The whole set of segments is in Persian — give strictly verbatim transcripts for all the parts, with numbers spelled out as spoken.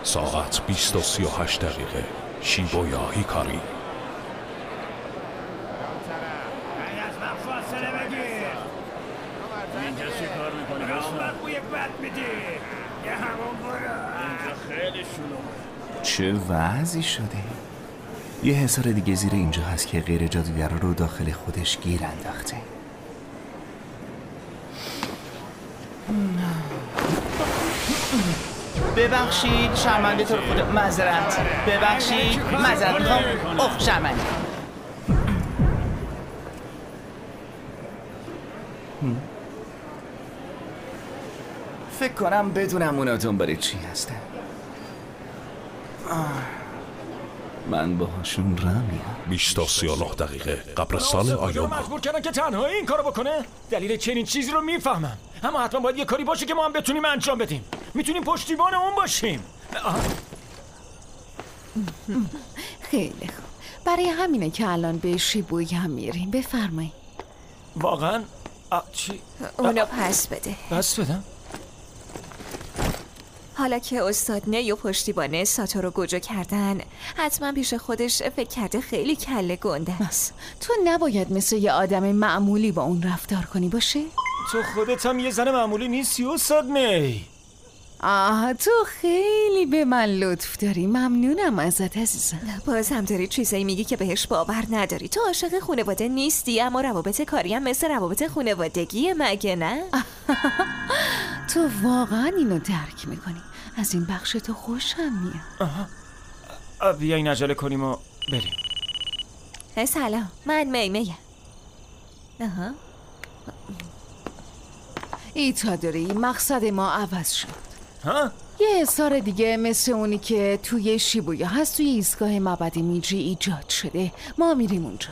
ساعت بیست و سی و هشت دقیقه. شیبویا هیکاری. چه وضعی شده؟ یه حصار دیگه زیر اینجا هست که غیر جادوگر رو داخل خودش گیر انداخته. ببخشید شرمنده تو رو خدا. معذرت. ببخشید معذرت میخوام. اوه شرمنده. فکر کنم بدونم اونا دنبال چی هستن. من باهاشون رمیم. بیست و سی و نه دقیقه. قبرستان آیوما. مجبور کردن که تنهایی این کارو بکنه؟ دلیل چنین چیزی رو میفهمم، اما حتما باید یه کاری باشه که ما هم بتونیم انجام بدیم. میتونیم پشتیبان اون باشیم. خیلی خوب. برای همینه که الان به شیبویا میریم. بفرمایید. واقعا؟ چی؟ اونو پس بده. پس بدم؟ حالا که استاد نیو پشتیبانه ساتورو گوجو کردن، حتما پیش خودش فکر کرده خیلی کله گنده است. تو نباید مثل یه آدم معمولی با اون رفتار کنی باشه؟ تو خودت هم یه زن معمولی نیستی استاد نی. آه تو خیلی به من لطف داری. ممنونم ازت عزیزم. باز هم داری چیزایی میگی که بهش باور نداری. تو عاشق خانواده نیستی، اما روابط کاری هم مثل روابط خانوادگی مگه نه؟ تو واقعا اینو درک میکنی. از این بخش تو خوشم میاد. آها. بیاین عجله کنیم و بریم. سلام، من میمیه. آها. ایتادوری، مقصد ما عوض شد. ها؟ یه حصار دیگه مثل اونی که توی شیبویا هست توی ایستگاه معبد میجی ایجاد شده. ما میریم اونجا.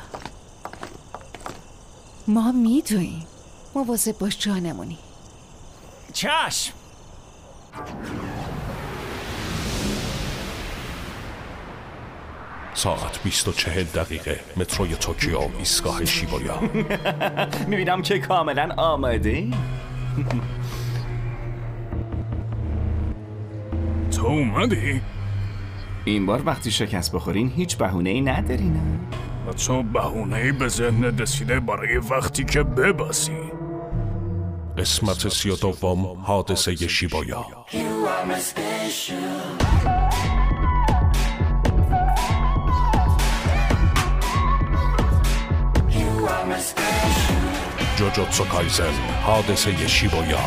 ما میدویم. مواظب باش جانمونی. چشم. ساعت بیست و چهل دقیقه. متروی توکیو. ایستگاه شیبویا. میبینم که کاملا آماده. تو اومدی؟ این بار وقتی شکست بخورین هیچ بهونه‌ای نداری نه؟ و تو بهونه‌ای به ذهن رسیده برای وقتی که بباسی. قسمت سی و دوم. حادثه شیبویا. جوجوتسو کایزن. حادثه شیبویا.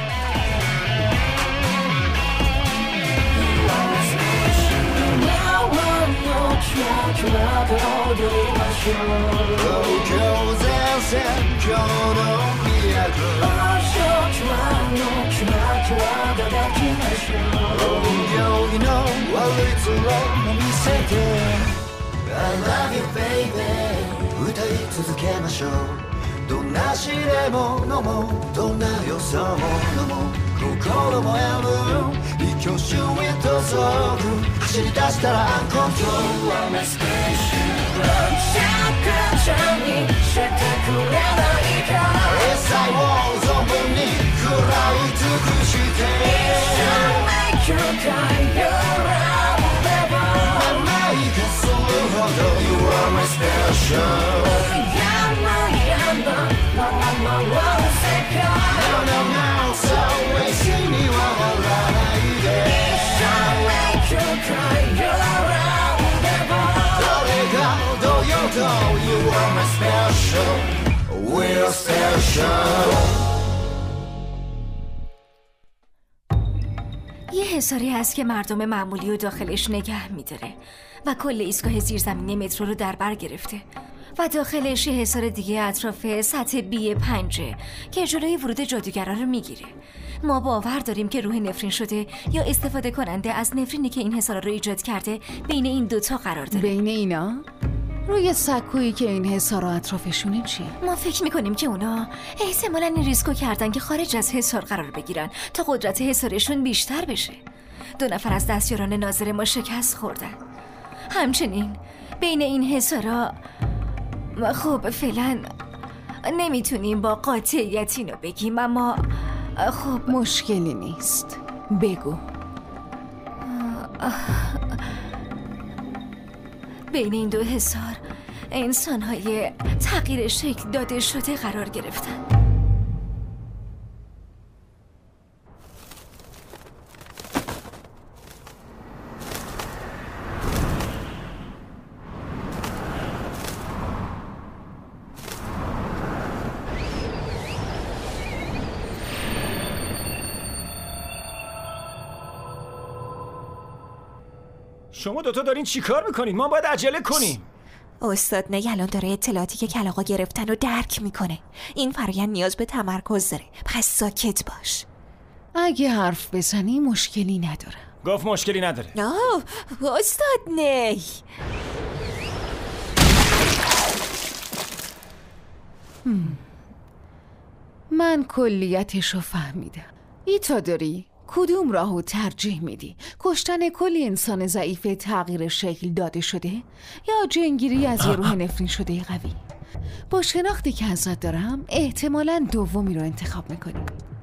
یه حصاری هست که مردم معمولی رو داخلش نگه میداره و کل ایستگاه زیرزمینی مترو رو در بر گرفته و داخلش یه حصار دیگه اطراف سطح بی پنجه که جلوی ورود جادوگرا رو میگیره. ما باور داریم که روح نفرین شده یا استفاده کننده از نفرینی که این حصار رو ایجاد کرده بین این دوتا قرار داره. بین اینا؟ روی سکویی که این حصار اطرافشونه چیه؟ ما فکر میکنیم که اونا احتمالاً این ریسکو کردن که خارج از حصار قرار بگیرن تا قدرت حصارشون بیشتر بشه. دو نفر از دستیاران ناظر ما شکست خوردن. همچنین بین این حصارا خب فعلا نمیتونیم با قاطعیت اینو بگیم، اما خب مشکلی نیست. بگو. بین این دو حصار انسان‌های تغییر شکل داده شده قرار گرفتن. شما دوتا دارین چی کار میکنین؟ ما باید عجله کنیم. استاد نی الان داره اطلاعاتی که کلاغا گرفتن رو درک میکنه. این فرآیند نیاز به تمرکز داره، پس ساکت باش. اگه حرف بزنی مشکلی نداره. گفت مشکلی نداره. آه استاد نی. من کلیتشو فهمیدم. ایتا داری؟ کدوم راهو ترجیح میدی؟ کشتن کلی انسان ضعیف تغییر شکل داده شده یا جنگیری از یه روح نفرین شده قوی؟ با شناختی که ازت دارم احتمالاً دومی رو انتخاب میکنی.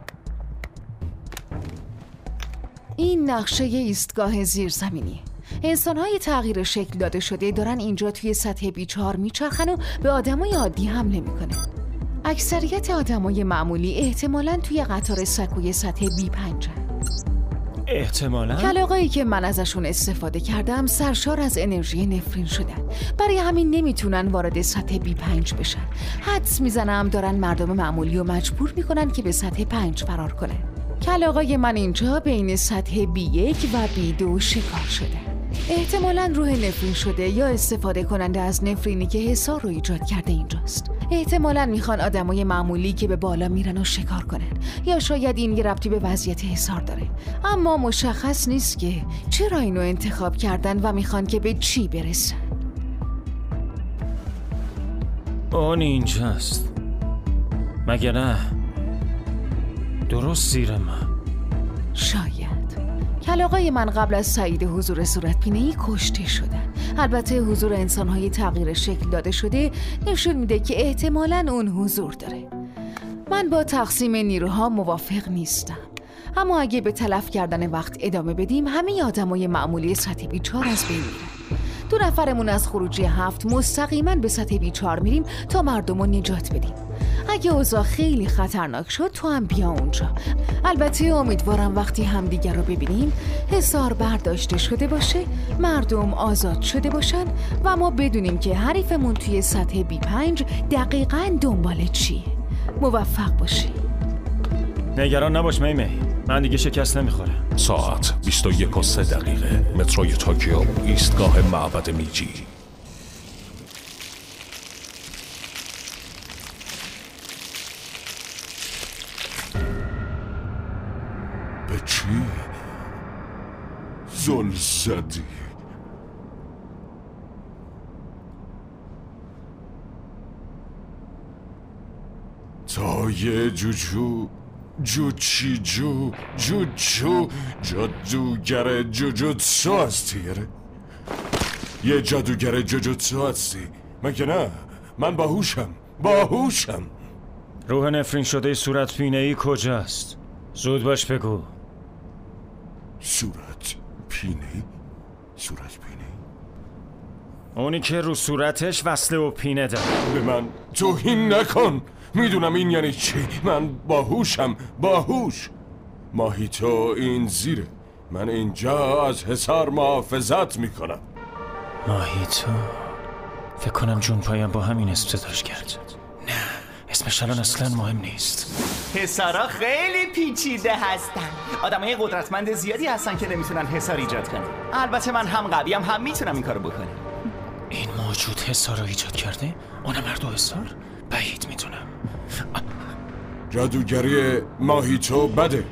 این نقشه ایستگاه زیرزمینی. انسان‌های تغییر شکل داده شده دارن اینجا توی سطح بی چهار میچرخن و به آدمای عادی حمله میکنه. اکثریت آدمای معمولی احتمالاً توی قطار سکوی سطح بی پنج. احتمالاً؟ کلاغایی که من ازشون استفاده کردم سرشار از انرژی نفرین شدن، برای همین نمیتونن وارد سطح بی پنج بشن. حدس میزنم دارن مردم معمولی رو مجبور میکنن که به سطح پنج فرار کنن. کلاغای من اینجا بین سطح بی یک و بی دو شکار شده. احتمالاً روح نفرین شده یا استفاده کننده از نفرینی که حصار رو ایجاد کرده اینجاست. احتمالاً میخوان آدمای معمولی که به بالا میرن و شکار کنن، یا شاید این یه ربطی به وضعیت حصار داره، اما مشخص نیست که چرا اینو انتخاب کردن و میخوان که به چی برسن. اون اینجاست مگه نه؟ درست زیر من. شاید کلاغای من قبل از تایید حضور صورتبینی کشته شدن. البته حضور انسان‌های تغییر شکل داده شده نشون میده که احتمالاً اون حضور داره. من با تقسیم نیروها موافق نیستم، اما اگه به تلف کردن وقت ادامه بدیم همه آدمای معمولی سطح بی چهار از بین میرن. دو نفرمون از خروجی هفت مستقیما به سطح بی چهار میریم تا مردم رو نجات بدیم. اگه اوضاع خیلی خطرناک شد تو هم بیا اونجا. البته امیدوارم وقتی همدیگر رو ببینیم حصار برداشته شده باشه، مردم آزاد شده باشن و ما بدونیم که حریفمون توی سطح بی پنج دقیقاً دنبال چیه. موفق باشی. نگران نباش میمی، من دیگه شکست نمیخورم. ساعت بیست و یک و سه دقیقه. متروی توکیو، ایستگاه معبد میجی. به چی؟ زل زدی؟ تا یه جوجو جوچی جو جوجو جادوگر جوجوتسو هستی؟ یه جادوگر جوجوتسو هستی مگه نه؟ من باهوشم باهوشم. روح نفرین شده صورت پینه‌ای کجاست؟ زود باش بگو. صورت پینه‌ای؟ صورت پینه‌ای؟ اونی که رو صورتش وصله و پینه داره. به من توهین نکن. میدونم این یعنی چی. من باهوشم باهوش. ماهیتو این زیره. من اینجا از حصار محافظت میکنم. ماهیتو؟ فکر کنم جون پایم با همین اسم صداش کرد. نه اسمش الان اصلا مهم نیست. حصارا خیلی پیچیده هستن. آدمای قدرتمند زیادی هستن که نمیتونن حصار ایجاد کنن. البته من هم قویم هم میتونم این کارو بکنم. این موجود حصار رو ایجاد کرده؟ اونم هر دو حصار؟ بعید میدونم. جادوگری ماهیتو بده.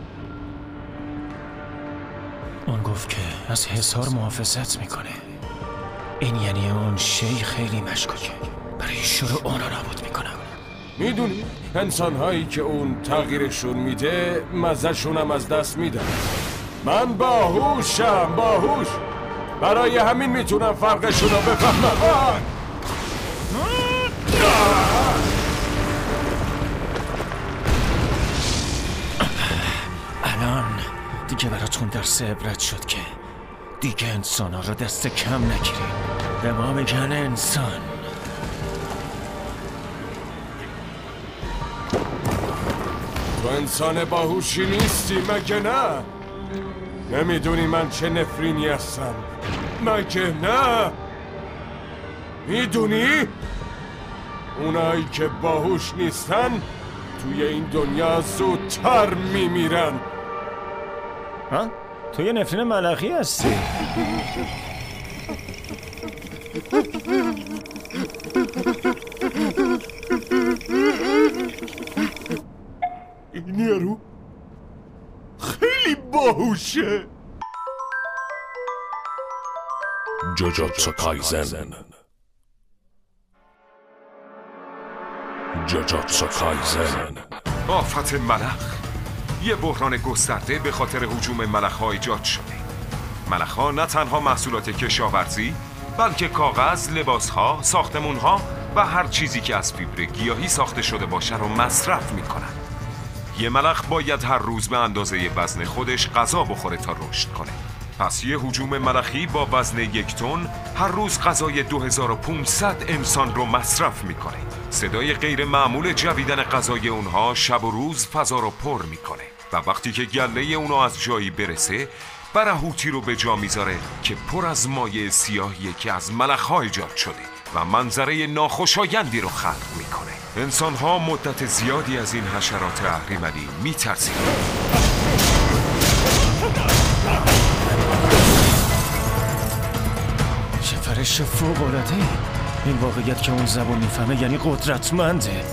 اون گفت که از حصار محافظت میکنه. این یعنی اون شی خیلی مشکوکه. برای شروع اونا نابود میکنم. میدونی انسان هایی که اون تغییرشون میده مزهشونم از دست میدن. من باهوشم باهوش. برای همین میتونم فرقشون رو بفهمم. الان دیگه براتون درس عبرت شد که دیگه انسان ها رو دست کم نگیریم. به ما میگن انسان. تو انسان باهوشی نیستی مگه نه؟ نمیدونی من چه نفرینی هستم مگه نه؟ میدونی؟ اونایی که باهوش نیستن توی این دنیا زودتر میمیرن. ها؟ تو یه نفرین ملخی هستی. این یارو خیلی باهوشه. جوجوتسو کایزن. جوجوتسو کایزن. آفت ملخ یه بحران گسترده به خاطر هجوم ملخ‌ها ایجاد شده. ملخ‌ها نه تنها محصولات کشاورزی بلکه کاغذ، لباس‌ها، ساختمون‌ها و هر چیزی که از فیبر گیاهی ساخته شده باشه رو مصرف می‌کنن. یه ملخ باید هر روز به اندازه وزن خودش غذا بخوره تا رشد کنه. پس یه هجوم ملخی با وزن یک تن هر روز غذای دو هزار و پانصد انسان رو مصرف میکنه. صدای غیر معمول جویدن غذای اونها شب و روز فضا رو پر میکنه و وقتی که گله اونها از جایی برسه برهوتی رو به جا میذاره که پر از مایع سیاهیه که از ملخ‌ها ایجاد شده و منظره ناخوشایندی رو خلق میکنه. انسان‌ها مدت زیادی از این حشرات اهریمنی میترسید. چه فرش فوق‌العاده‌ای. این واقعیت که اون زبون میفهمه یعنی قدرتمنده.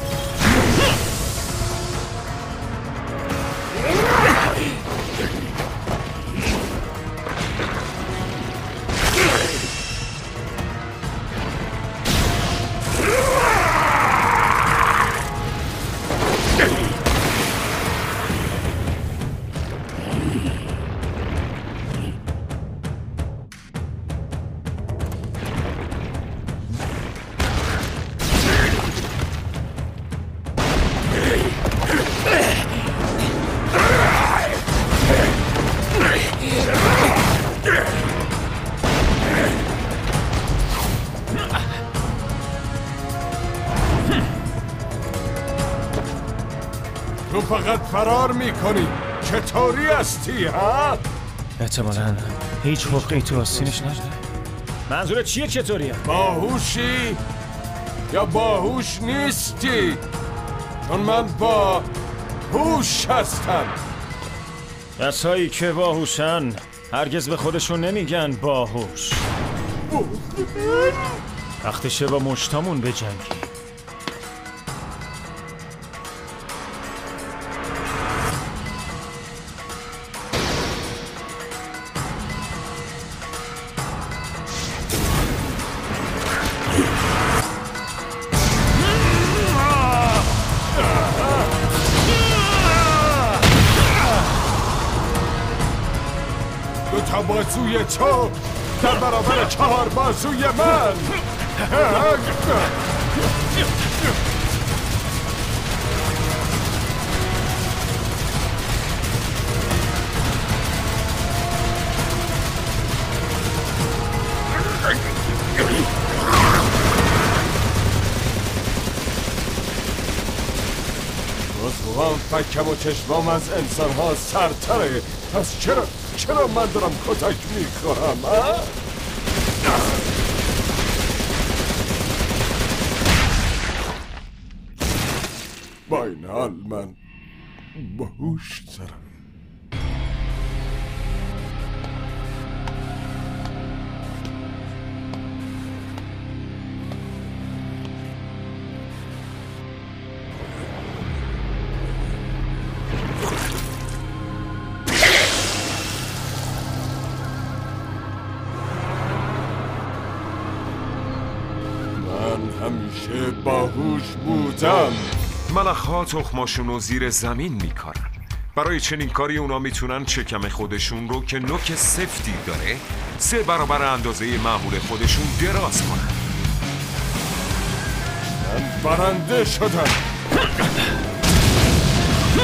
تو فقط فرار میکنی. چطوری هستی ها؟ احتمالاً هیچ حقی تو آستینش نداره. منظورت چیه چطوریه؟ باهوشی یا باهوش نیستی؟ چون من با هوش هستم. کسایی که باهوشن هرگز به خودشون نمیگن باهوش. وقتشه با مشتامون بجنگی. دو تا بازوی تو در برابر چهار بازوی من. بازوام فکم و چشمام از انسان ها سرتره. پس چرا چرا من دارم کتک میخورم؟ با این حال من باهوش ترم. همیشه باهوش بودم. ملخ‌ها تخماشون رو زیر زمین میکارن. برای چنین کاری اونا میتونن شکم خودشون رو که نوک سفتی داره سه برابر اندازه معمول خودشون دراز کنن. من برنده شدم.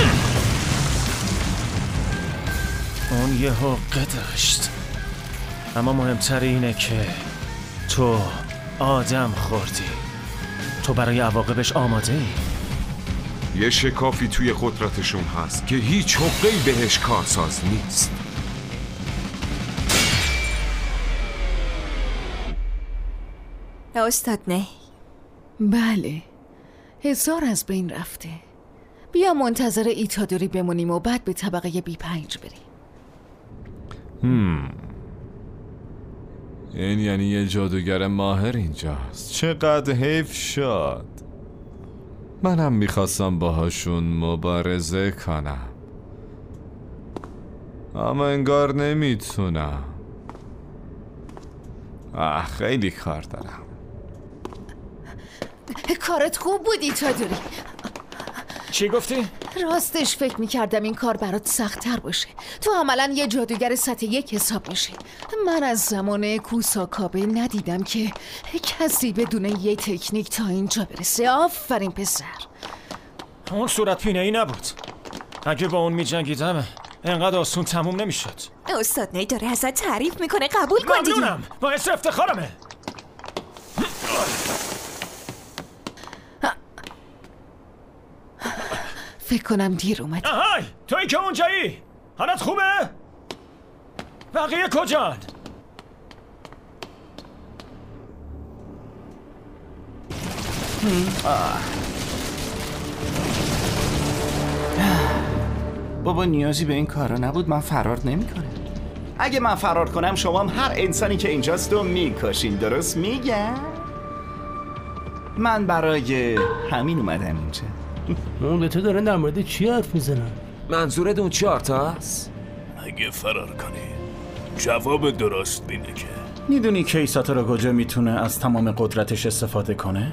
اون یه حقه داشت. اما مهمتر اینه که تو آدم خوردی. تو برای عواقبش آماده ای؟ یه شکافی توی قدرتشون هست که هیچ حقه‌ای بهش کارساز نیست. استاد نه. بله، هزار از بین رفته. بیا منتظر ایتادوری بمونیم و بعد به طبقه بی پنج بریم. هم. این یعنی یه جادوگر ماهر اینجاست. چقدر حیف شد. منم میخواستم باهاشون مبارزه کنم، اما انگار نمیتونم. آه خیلی کار دارم. کارت خوب بود ایتادوری. چی گفتی؟ راستش فکر میکردم این کار برات سخت‌تر باشه. تو عملاً یه جادوگر سطح یک حساب میشی. من از زمان کوساکابه ندیدم که کسی بدون یه تکنیک تا اینجا برسه. آفرین پسر. اون صورت پینه ای نبود. اگه با اون میجنگیدم انقدر آسون تموم نمیشد. استاد نی داره ازت تعریف میکنه، قبول کن دیگه. ممنونم، باعث افتخارمه. فکر کنم دیر اومد. آهای، توی که اونجایی؟ حالت خوبه؟ بقیه کجان؟ بابا نیازی به این کارا نبود. من فرار نمیکنم. اگه من فرار کنم شما هم هر انسانی که اینجاست رو میکشین. درست میگم؟ من برای همین اومدم اینجا. اون به تو دارن در مورد چی حرف میزنن؟ منظورت اون چهار تا هست؟ اگه فرار کنی جواب درست بینه که میدونی کیساتورو گوجو میتونه از تمام قدرتش استفاده کنه؟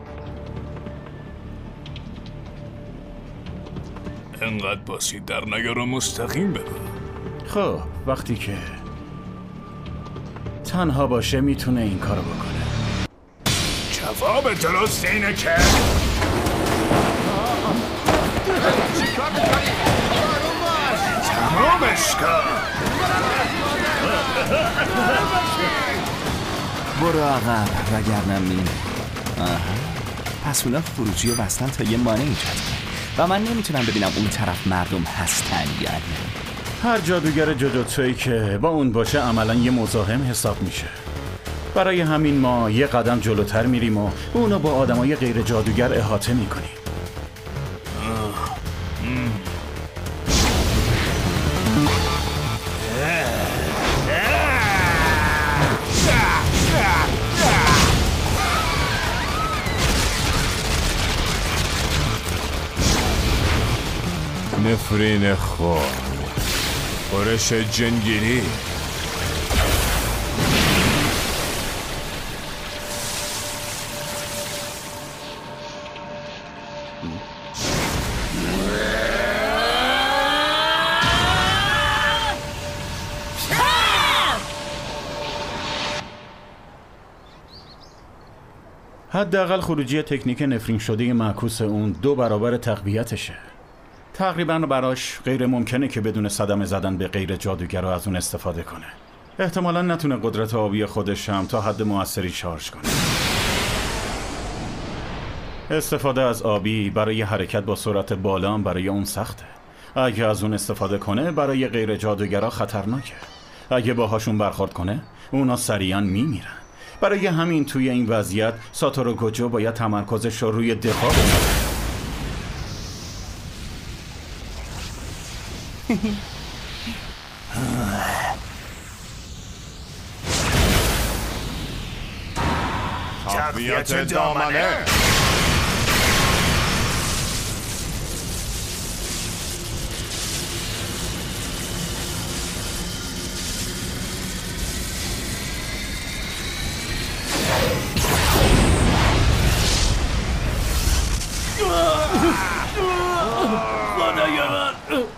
انقدر باسید در نیار و مستقیم بگو. خب وقتی که تنها باشه میتونه این کارو بکنه. جواب درست اینه که چیکار میکنی؟ تمامش کن. برو عقب وگرنه میره. آها، پس اونا خروجی رو بستن تا یه مانع ایجاد کنه و من نمیتونم ببینم اون طرف مردم هستن یا نه. هر جادوگر جوجوتسویی که با اون باشه عملا یه مزاحم حساب میشه. برای همین ما یه قدم جلوتر میریم و اونو با آدمای غیر جادوگر احاطه میکنیم. نفرین خور، برش جنگیری. حداقل خروجی تکنیک نفرین شده معکوس اون دو برابر تقویتشه. تقریبا براش غیر ممکنه که بدون صدمه زدن به غیر جادوگر رو از اون استفاده کنه. احتمالاً نتونه قدرت آبی خودش هم تا حد موثری شارژ کنه. استفاده از آبی برای حرکت با سرعت بالا هم برای اون سخته. اگه از اون استفاده کنه برای غیر جادوگرها خطرناکه. اگه باهاشون برخورد کنه اونا سریعاً میمیرن. برای همین توی این وضعیت ساتورو گوجو باید تمرکزش رو روی دفاع بذاره. تقویت دامنه. خدای من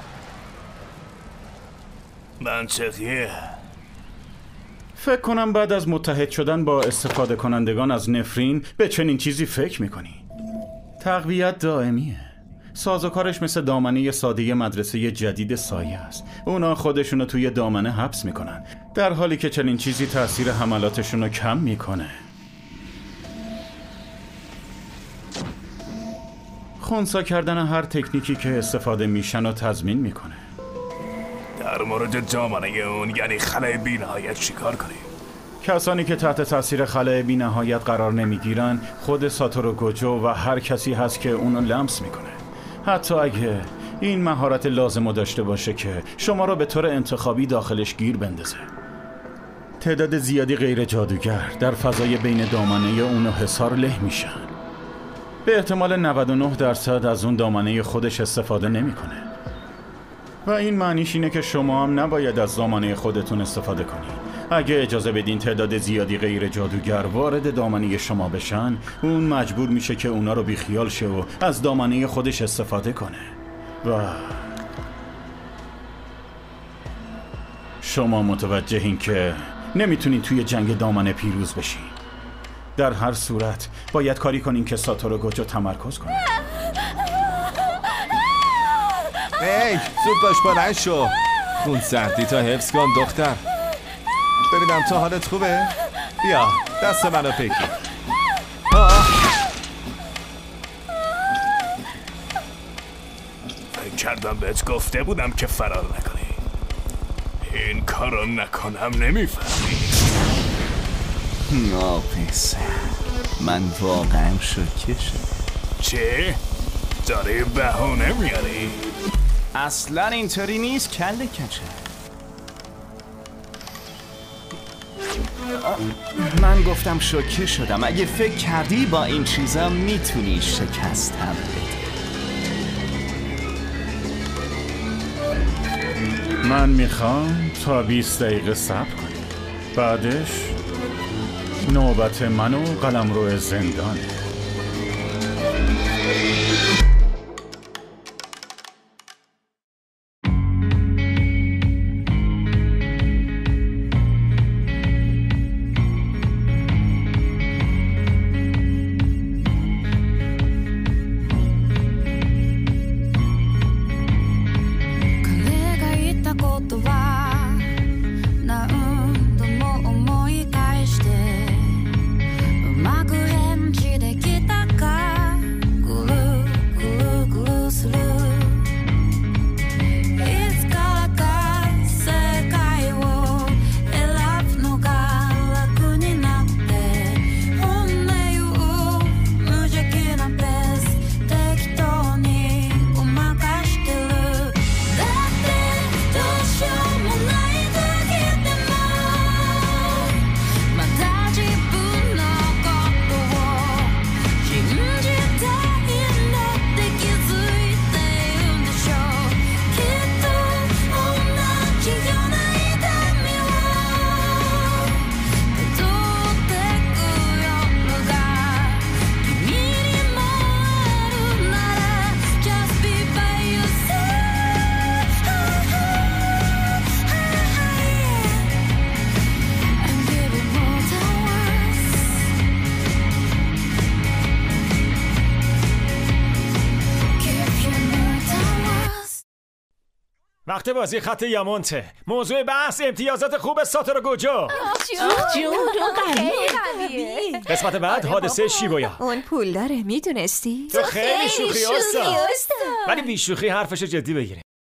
منطقیه. فکر کنم بعد از متحد شدن با استفاده کنندگان از نفرین به چنین چیزی فکر میکنی. تقویت دائمیه. سازوکارش مثل دامنه ساده مدرسه جدید سایه است. اونا خودشونو توی دامنه حبس میکنن، در حالی که چنین چیزی تاثیر حملاتشونو کم میکنه. خنثی کردن هر تکنیکی که استفاده میشن و تضمین میکنه. در مورد دامنه اون یعنی خلأ بی‌نهایت چیکار کنیم؟ کسانی که تحت تاثیر خلأ بی‌نهایت قرار نمیگیرن خود ساتورو گوجو و هر کسی هست که اونو لمس میکنه، حتی اگه این مهارت لازمو داشته باشه که شما رو به طور انتخابی داخلش گیر بندازه. تعداد زیادی غیر جادوگر در فضای بین دامنه اونو حصار له میشن. به احتمال نود و نه درصد از اون دامنه خودش استفاده نمیکنه. و این معنیش اینه که شما هم نباید از دامنه خودتون استفاده کنید. اگه اجازه بدین تعداد زیادی غیر جادوگر وارد دامنه شما بشن، اون مجبور میشه که اونا رو بیخیال شه و از دامنه خودش استفاده کنه. و شما متوجهین که نمیتونین توی جنگ دامنه پیروز بشین. در هر صورت باید کاری کنین که ساتورو گوجو تمرکز کنه. ای زود باش بلند شو، اون سردی تا حفظ کن دختر. ببینم تو حالت خوبه؟ بیا دست منو پکی. فکر کردم بهت گفته بودم که فرار نکنی. این کارو نکنم نمیفهمی. ناپسر، من واقعا شوکه شدم. چی؟ داری بهونه میاری؟ اصلا اینطوری نیست کله کچه. من گفتم شوکه شدم. اگه فکر کردی با این چیزا میتونی شکستم بده. من میخوام تا بیست دقیقه صبر کنی. بعدش نوبت من و قلمرو زندانه. وقت بازی خط یامونته. موضوع بحث امتیازات خوب ساتورو گوجو. قسمت بعد حادثه شیبویا. اون پول داره میدونستی؟ تو خیلی شوخی استاد، ولی بی شوخی حرفشو جدی بگیریم.